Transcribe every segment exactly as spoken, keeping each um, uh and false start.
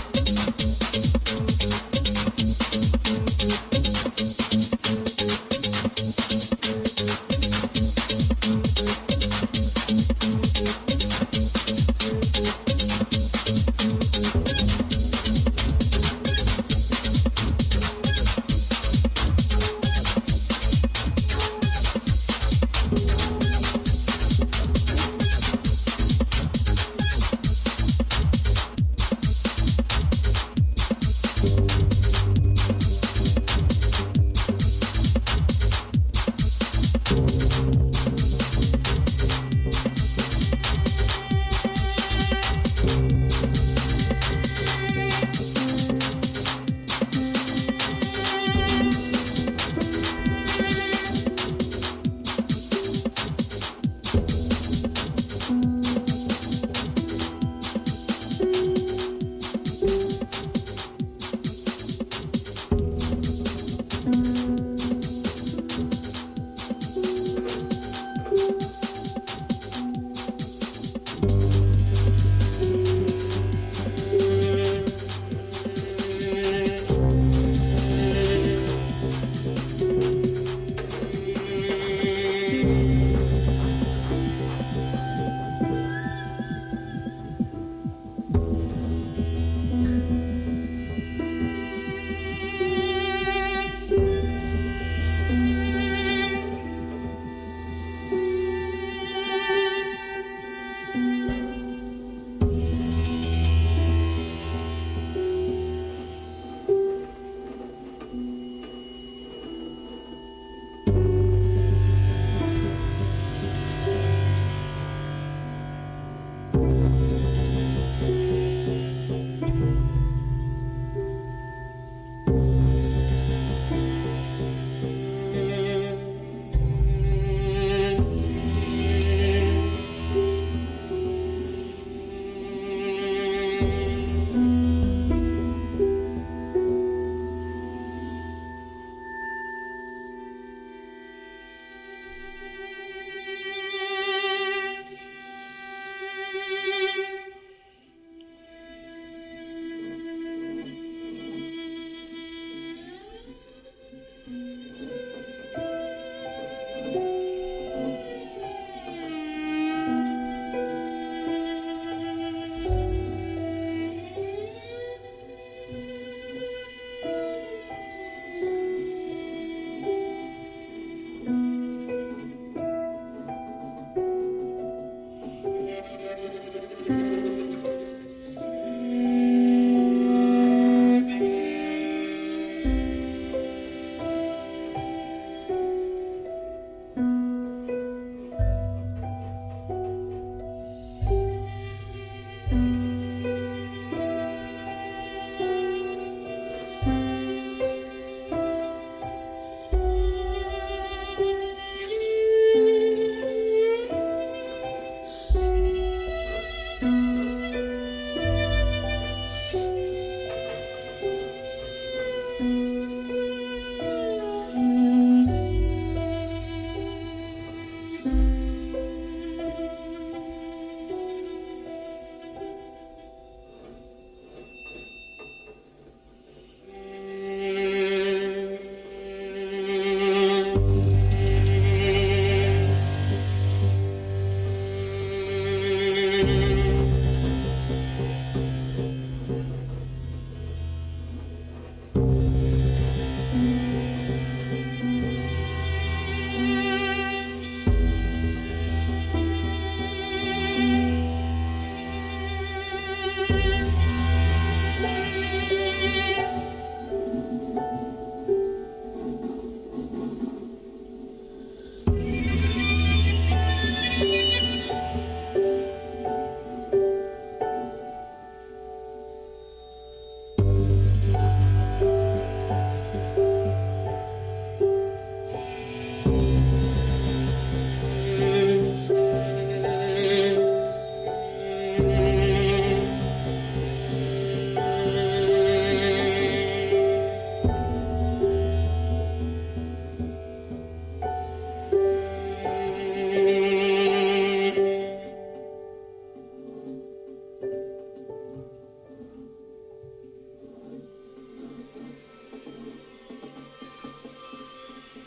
Thank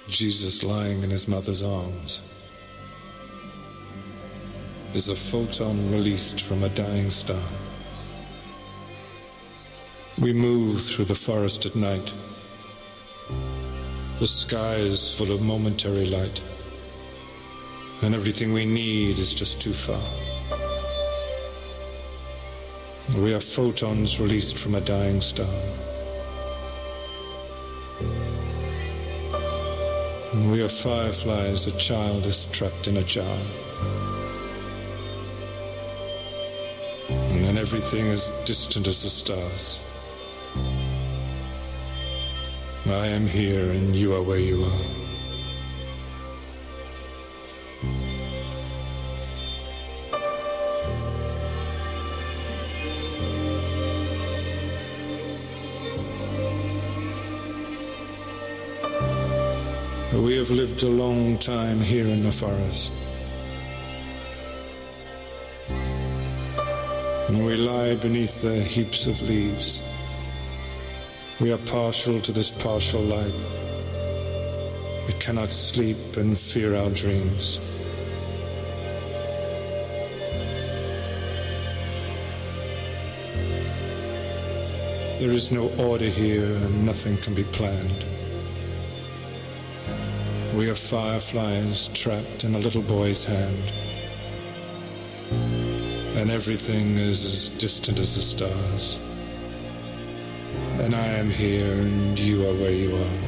Jesus lying in his mother's arms, is a photon released from a dying star. We move through the forest at night. The sky is full of momentary light, and everything we need is just too far. We are photons released from a dying star. We are fireflies a child is trapped in a jar. And then everything is distant as the stars. I am here and you are where you are. We have lived a long time here in the forest. And we lie beneath the heaps of leaves. We are partial to this partial light. We cannot sleep and fear our dreams. There is no order here and nothing can be planned. We are fireflies trapped in a little boy's hand. And everything is as distant as the stars. And I am here and you are where you are.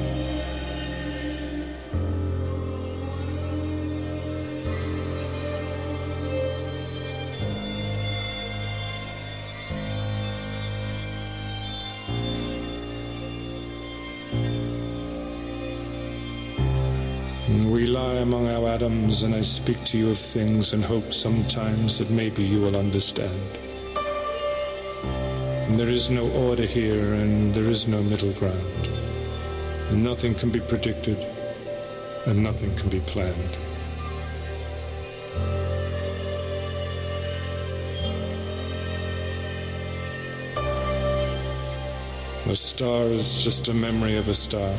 We lie among our atoms, and I speak to you of things and hope sometimes that maybe you will understand. And there is no order here, and there is no middle ground. And nothing can be predicted, and nothing can be planned. A star is just a memory of a star.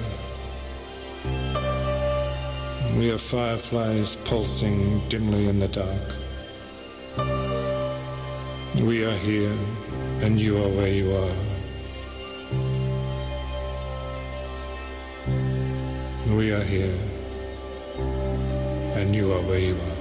We are fireflies pulsing dimly in the dark. We are here, and you are where you are. We are here, and you are where you are.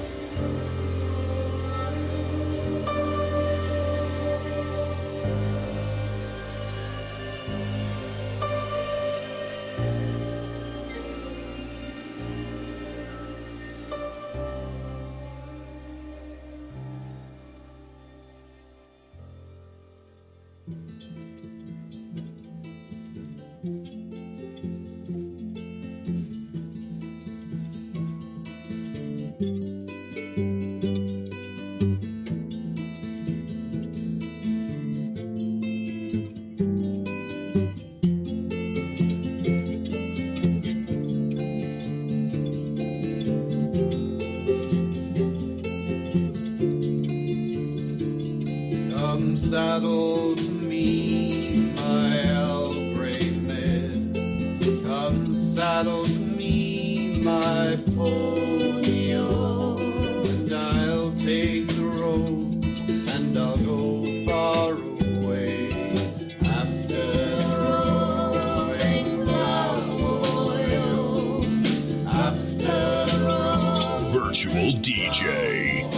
Saddle to me, my Earl Grey mare. Come saddle to me, my pony-o, and I'll take the road, and I'll go far away. After rowing cowboy-o, after rowing Virtual D J.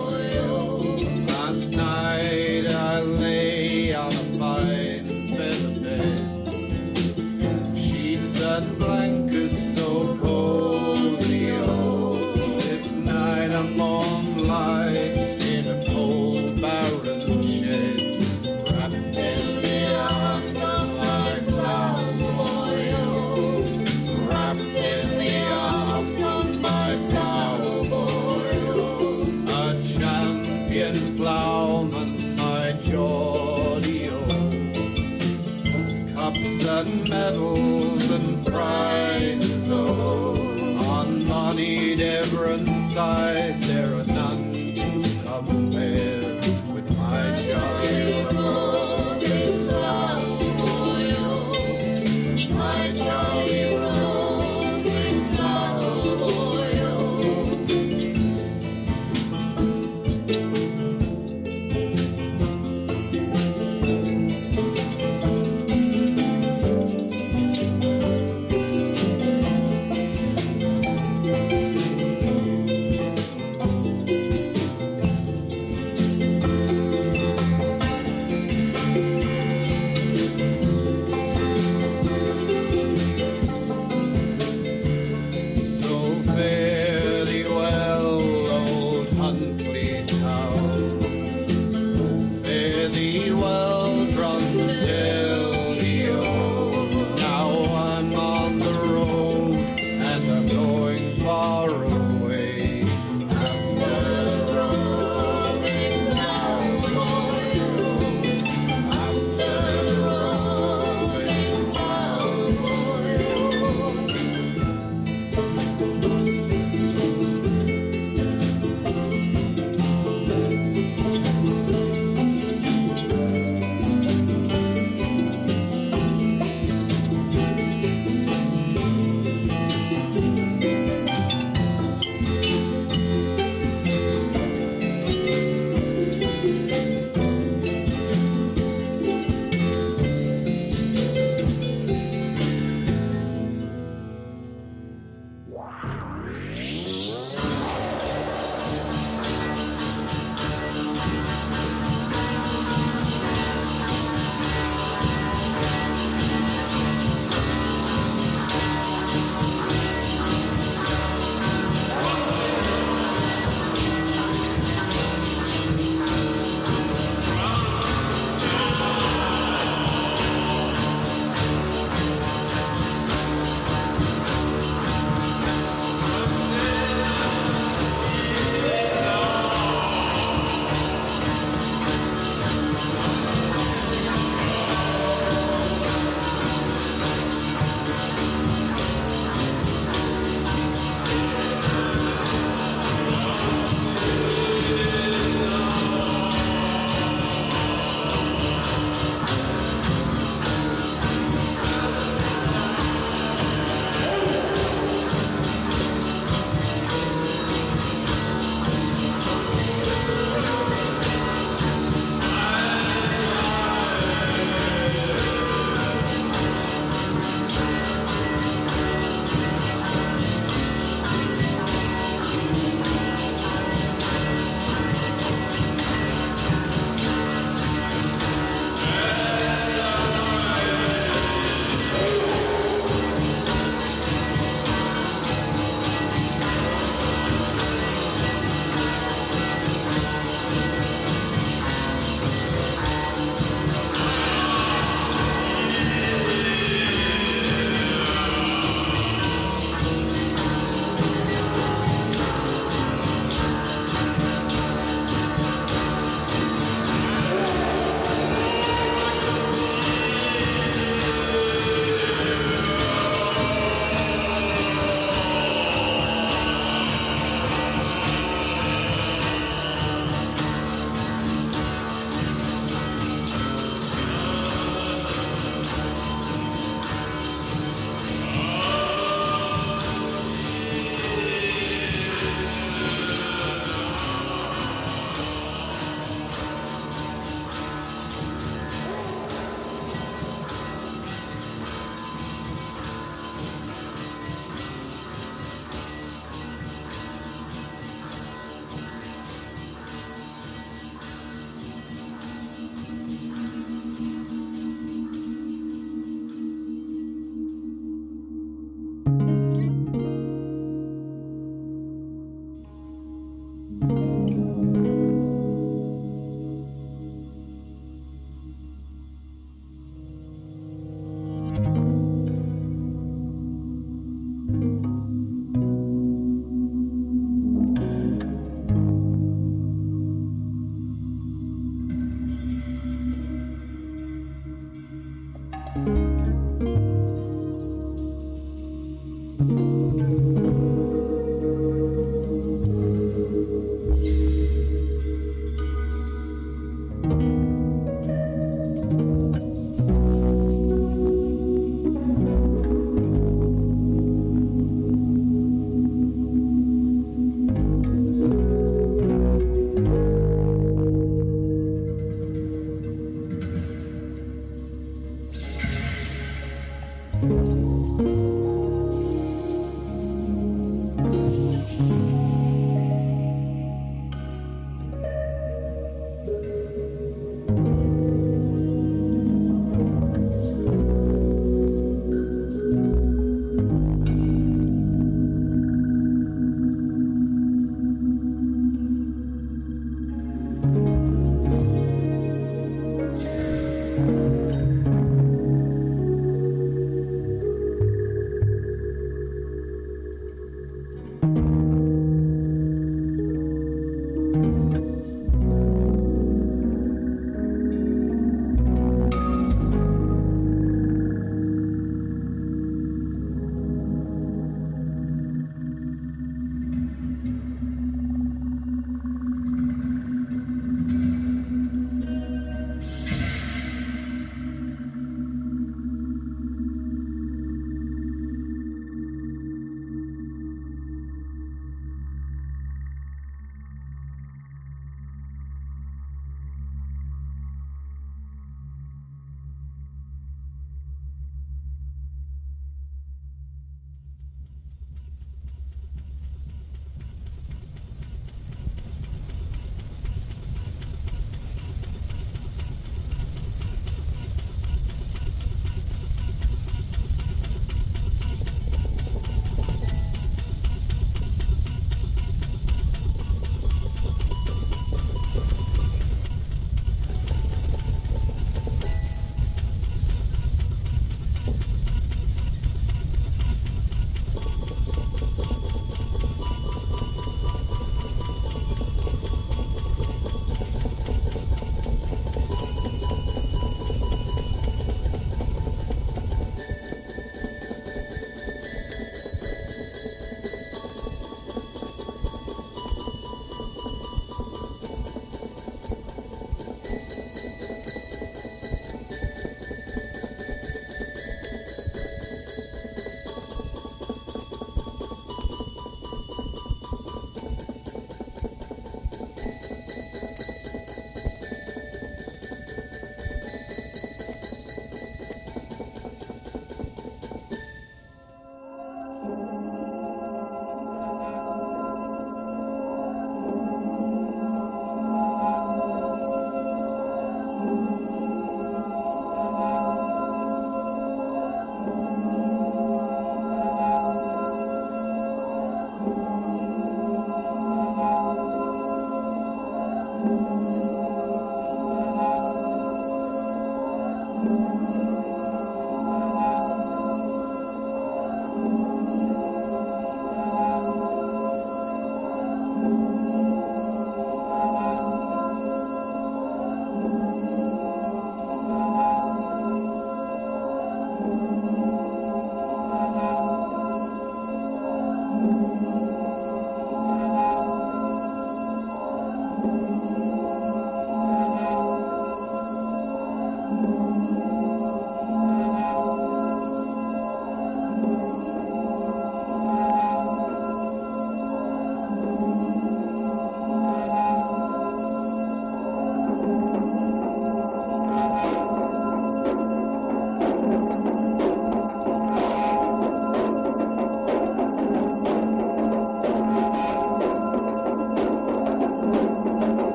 Last night I lay on a fine feather bed, sheets and blankets so cozy, oh. This night I'm on light in a cold barren shed, wrapped in the arms of my cowboy, oh. Wrapped in the arms of my cowboy, oh. A champion plowman, my Geordie, oh. Cups and medals and prizes, oh. On moneyed Everin's side there are none to compare with my jolly rolling cowboy, oh. My jolly rolling cowboy.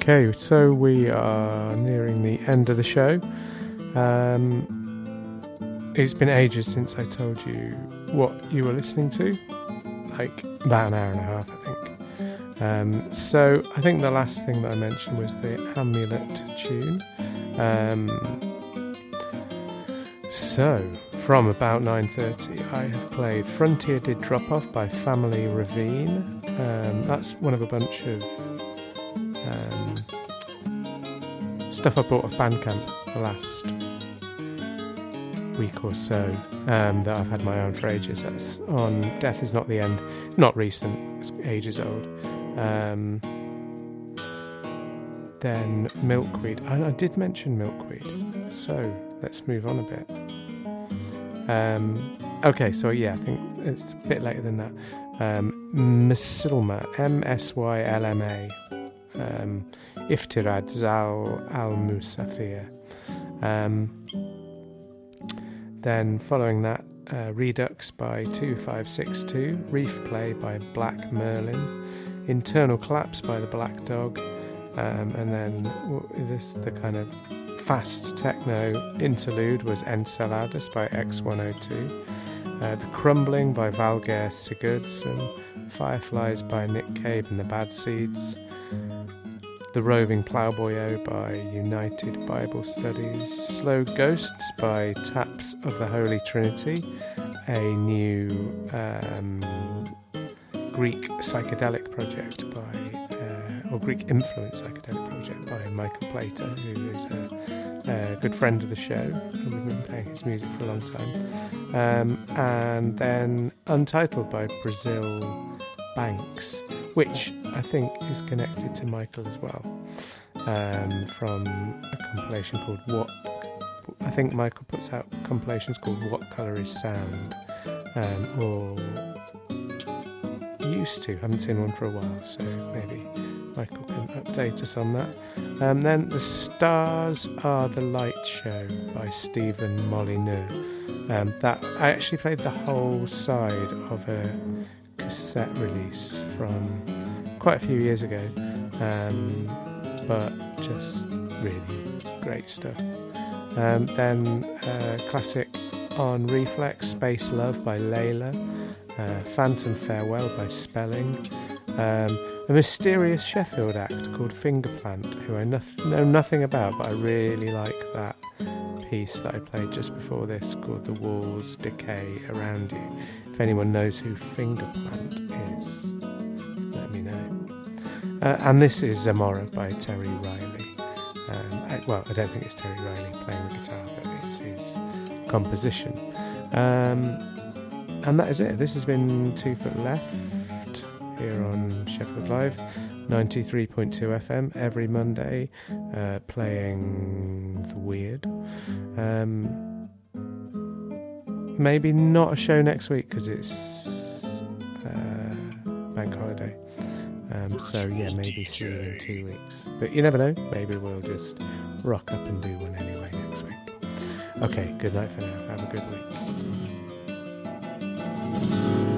Okay, so we are nearing the end of the show. Um, it's been ages since I told you what you were listening to, like about an hour and a half, I think. Um, so I think the last thing that I mentioned was the Amulet tune. Um, so from about nine thirty, I have played Frontier Did Drop Off by Family Ravine. Um, that's one of a bunch of um, stuff I bought off Bandcamp the last week or so, um, that I've had my own for ages. That's on Death Is Not the End. Not recent, it's ages old. Um, then Milkweed. I, I did mention Milkweed, so let's move on a bit. Um, okay, so yeah, I think it's a bit later than that. Um, Msylma, M S Y L M A, um, Iftirad Zal Al Musafir. Um, then following that, uh, Redux by two five six two, Reef Play by Black Merlin, Internal Collapse by the Black Dog, um, and then this the kind of fast techno interlude was Enceladus by X one oh two, uh, The Crumbling by Valger Sigurdsson, Fireflies by Nick Cave and the Bad Seeds, The Roving Ploughboyo by United Bible Studies, Slow Ghosts by Taps of the Holy Trinity, a new um, Greek psychedelic project by, uh, or Greek influence psychedelic project by Michael Plater, who is a, a good friend of the show, and we've been playing his music for a long time. Um, and then Untitled by Brazil Banks, which I think is connected to Michael as well, um, from a compilation called What... I think Michael puts out compilations called What Colour Is Sound, um, or used to, haven't seen one for a while, so maybe Michael can update us on that. Um, then The Stars Are the Light Show by Stephen Molyneux. Um, that I actually played the whole side of a cassette release from quite a few years ago, um, but just really great stuff. Um, then uh, classic on Reflex, Space Love by Layla, uh, Phantom Farewell by Spelling, um, a mysterious Sheffield act called Fingerplant, who I no- know nothing about, but I really like that piece that I played just before this called The Walls Decay Around You. If anyone knows who Fingerplant is, let me know. Uh, and this is Zamora by Terry Riley. Um, I, well, I don't think it's Terry Riley playing the guitar, but it's his composition. Um, and that is it. This has been Two Foot Left here on Sheffield Live, ninety-three point two F M every Monday, uh, playing the weird. Um, maybe not a show next week because it's uh, bank holiday. Um, so yeah, maybe see you in two weeks. But you never know, maybe we'll just rock up and do one anyway next week. Okay, good night for now. Have a good week.